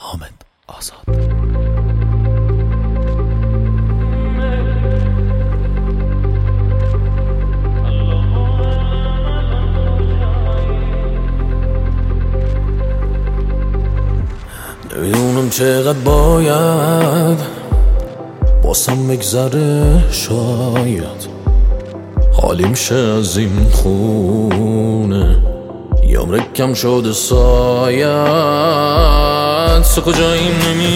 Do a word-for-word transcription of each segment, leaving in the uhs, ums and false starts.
حامد آزاد. نمیدونم چقدر باید باسم بگذره، شاید حالیم شه از این خونه، یه عمر کم شده ساید سو کجاییم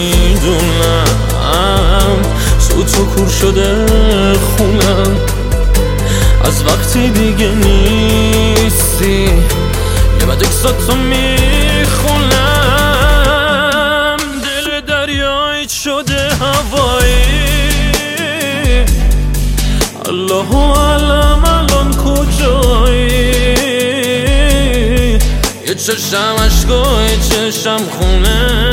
نمیدونم، سو تو کور شده خونم، از وقتی دیگه نیستی یه بد اکساتو میخونم، دل دریایی شده هوایی، الله علم الان کجایی، یه چشم عشقا یه چشم خونه،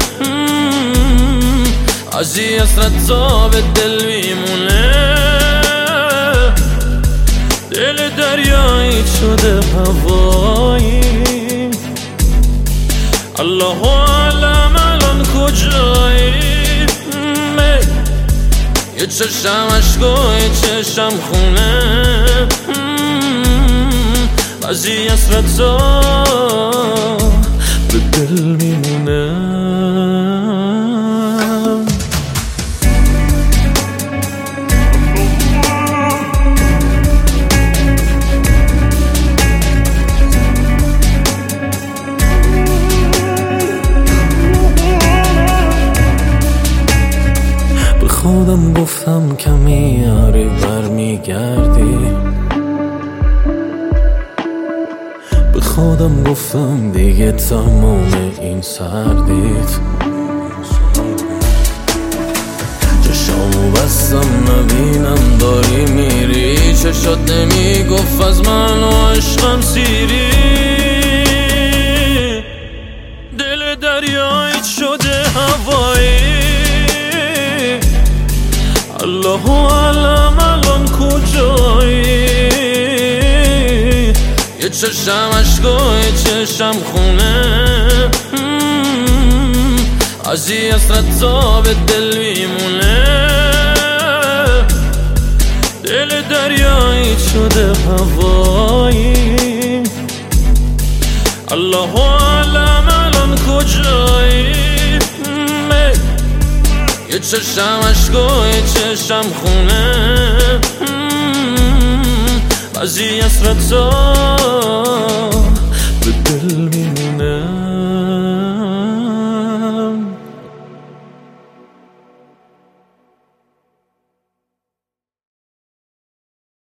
از این حسرت تا به دل میمونه، دل دریایی شده هوایی، الله علم الان کجایی، یه چشم عشقا یه چشم خونه، از این حسرت تا به دل میمونه. خودم گفتم کمی آری برمیگردی، به خودم گفتم دیگه تمام این سردید، چشامو بستم نبینم داری میری، چشات نمیگفت از من و عشقم سیری، دل دریایی شده هوایی، الله علم الان کجایی، یه چشم عشقا یه چشم خونه، از این حسرت تا به دل میمونه، دل دریایی شده هوایی، الله علم الان کجایی، یه چشم عشقا یه چشم خونه، از این حسرت تا